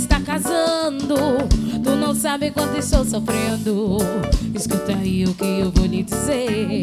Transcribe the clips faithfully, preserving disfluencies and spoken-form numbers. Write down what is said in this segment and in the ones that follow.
está casando. Tu não sabe quanto estou sofrendo. Escuta aí o que eu vou lhe dizer.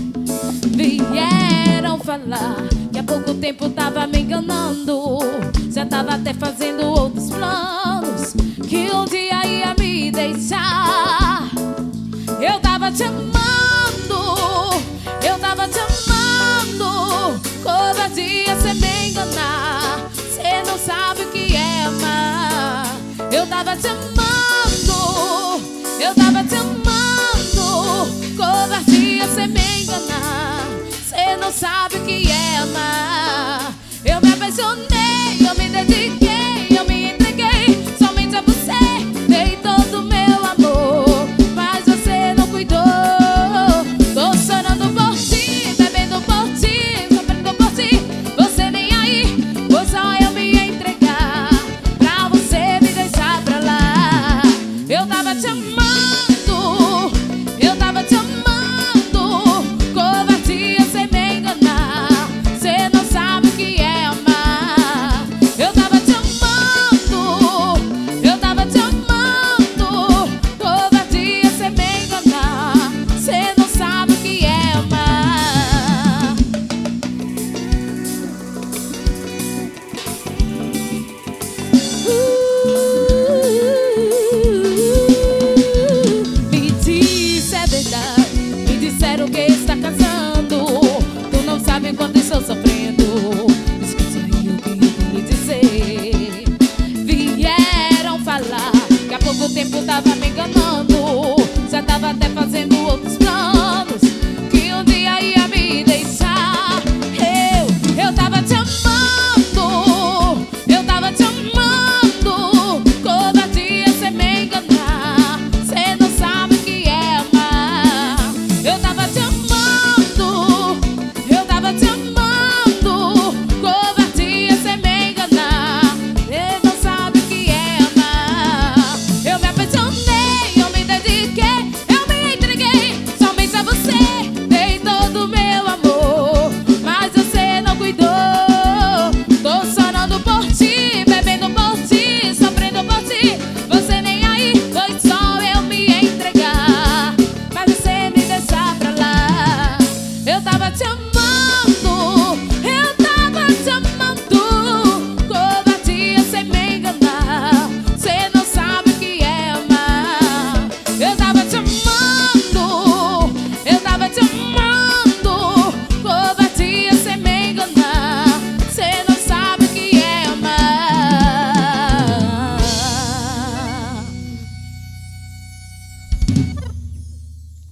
Vieram falar que há pouco tempo tava me enganando. Já tava até fazendo outros planos, que um dia ia me deixar. Eu tava te amando, eu tava te amando. Covardia cê me enganar, cê não sabe o que é amar. Eu tava te amando, eu tava te amando. Covardia cê me enganar, cê não sabe o que é amar. Eu me apaixonei, eu me dediquei, eu me entreguei somente a você. Dei todo o meu amor, mas você não cuidou. Tô chorando por ti, bebendo por ti, sofrendo por ti. Você nem aí, foi só eu me entregar pra você me deixar pra lá. Eu tava te amando, eu tava te amando. Covardia cê me enganar, cê não sabe o que é amar. Eu tava te amando, eu tava te amando. Covardia cê me enganar, cê não sabe o que é amar. uh, Me diz é verdade, me disseram que está casando. Tu não sabe quanto estou sofrendo. Escuta aí o que eu vou lhe dizer. Vieram falar que há pouco tempo tava me enganando.